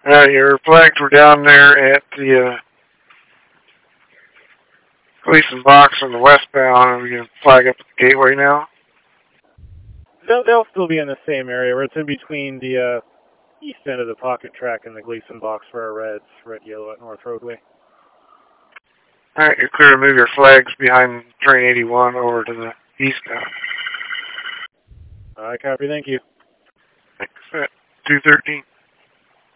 Your flags were down there at the Gleason box on the westbound. Are we going to flag up at the gateway now? They'll still be in the same area where it's in between the east end of the pocket track and the Gleason box for our reds, red, yellow at North Roadway. Alright, you're clear to move your flags behind train 81 over to the eastbound. Alright, copy, thank you. Thanks. 213.